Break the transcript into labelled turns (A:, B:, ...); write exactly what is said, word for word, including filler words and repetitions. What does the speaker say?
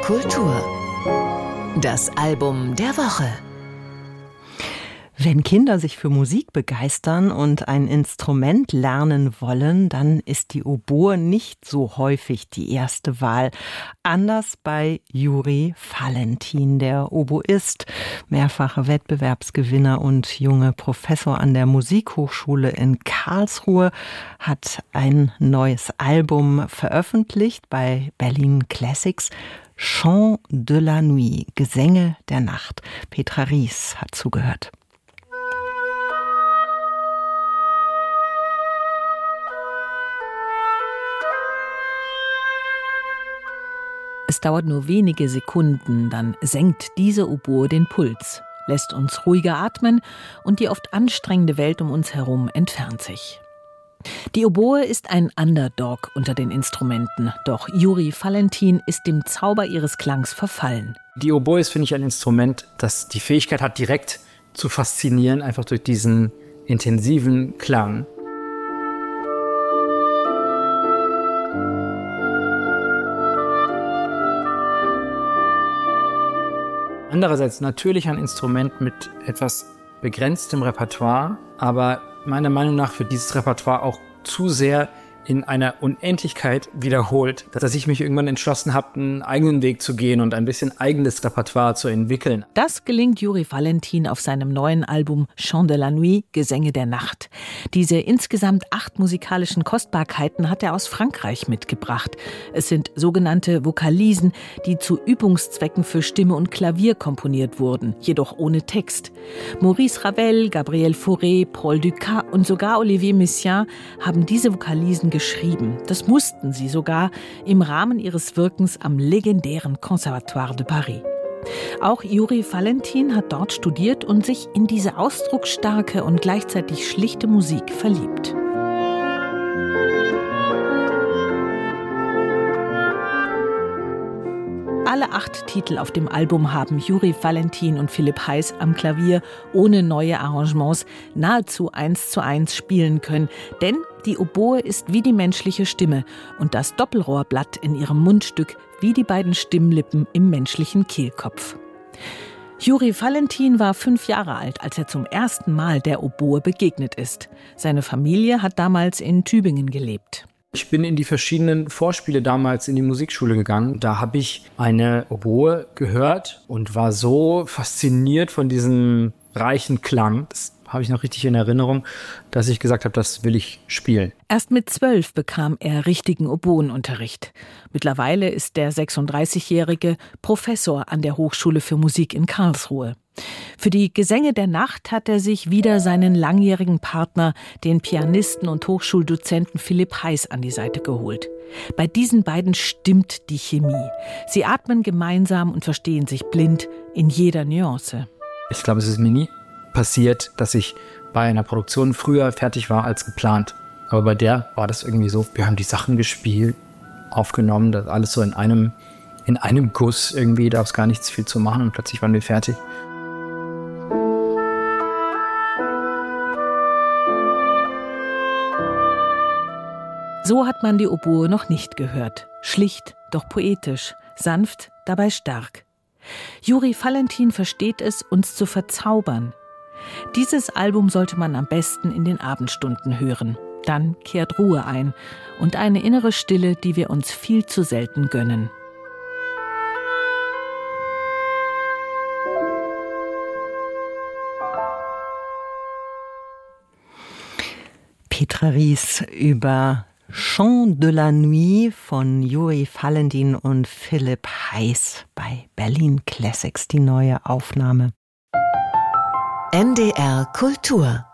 A: Kultur. Das Album der Woche.
B: Wenn Kinder sich für Musik begeistern und ein Instrument lernen wollen, dann ist die Oboe nicht so häufig die erste Wahl. Anders bei Juri Valentin, der Oboist, mehrfacher Wettbewerbsgewinner und junge Professor an der Musikhochschule in Karlsruhe, hat ein neues Album veröffentlicht bei Berlin Classics. Chant de la Nuit, Gesänge der Nacht. Petra Ries hat zugehört.
C: Es dauert nur wenige Sekunden, dann senkt diese Oboe den Puls, lässt uns ruhiger atmen und die oft anstrengende Welt um uns herum entfernt sich. Die Oboe ist ein Underdog unter den Instrumenten, doch Juri Valentin ist dem Zauber ihres Klangs verfallen.
D: Die Oboe ist, finde ich, ein Instrument, das die Fähigkeit hat, direkt zu faszinieren, einfach durch diesen intensiven Klang. Andererseits natürlich ein Instrument mit etwas begrenztem Repertoire, aber meiner Meinung nach für dieses Repertoire auch zu sehr in einer Unendlichkeit wiederholt, dass ich mich irgendwann entschlossen habe, einen eigenen Weg zu gehen und ein bisschen eigenes Repertoire zu entwickeln.
C: Das gelingt Juri Valentin auf seinem neuen Album Chant de la Nuit, Gesänge der Nacht. Diese insgesamt acht musikalischen Kostbarkeiten hat er aus Frankreich mitgebracht. Es sind sogenannte Vokalisen, die zu Übungszwecken für Stimme und Klavier komponiert wurden, jedoch ohne Text. Maurice Ravel, Gabriel Fauré, Paul Dukas und sogar Olivier Messiaen haben diese Vokalisen geschrieben. Das mussten sie sogar im Rahmen ihres Wirkens am legendären Conservatoire de Paris. Auch Juri Valentin hat dort studiert und sich in diese ausdrucksstarke und gleichzeitig schlichte Musik verliebt. Alle acht Titel auf dem Album haben Juri Valentin und Philipp Heiß am Klavier ohne neue Arrangements nahezu eins zu eins spielen können. Denn die Oboe ist wie die menschliche Stimme und das Doppelrohrblatt in ihrem Mundstück wie die beiden Stimmlippen im menschlichen Kehlkopf. Juri Valentin war fünf Jahre alt, als er zum ersten Mal der Oboe begegnet ist. Seine Familie hat damals in Tübingen gelebt.
D: Ich bin in die verschiedenen Vorspiele damals in die Musikschule gegangen. Da habe ich eine Oboe gehört und war so fasziniert von diesem reichen Klang. Das habe ich noch richtig in Erinnerung, dass ich gesagt habe, das will ich spielen.
C: Erst mit zwölf bekam er richtigen Oboenunterricht. Mittlerweile ist der sechsunddreißigjährige Professor an der Hochschule für Musik in Karlsruhe. Für die Gesänge der Nacht hat er sich wieder seinen langjährigen Partner, den Pianisten und Hochschuldozenten Philipp Heiß, an die Seite geholt. Bei diesen beiden stimmt die Chemie. Sie atmen gemeinsam und verstehen sich blind in jeder Nuance.
D: Ich glaube, es ist mir nie passiert, dass ich bei einer Produktion früher fertig war als geplant. Aber bei der war das irgendwie so, wir haben die Sachen gespielt, aufgenommen, das alles so in einem, in einem Guss irgendwie, da gab es gar nichts viel zu machen und plötzlich waren wir fertig.
C: So hat man die Oboe noch nicht gehört. Schlicht, doch poetisch, sanft, dabei stark. Juri Valentin versteht es, uns zu verzaubern. Dieses Album sollte man am besten in den Abendstunden hören. Dann kehrt Ruhe ein und eine innere Stille, die wir uns viel zu selten gönnen.
B: Petra Ries über Chant de la Nuit von Juri Valentin und Philipp Heiß bei Berlin Classics, die neue Aufnahme.
A: N D R Kultur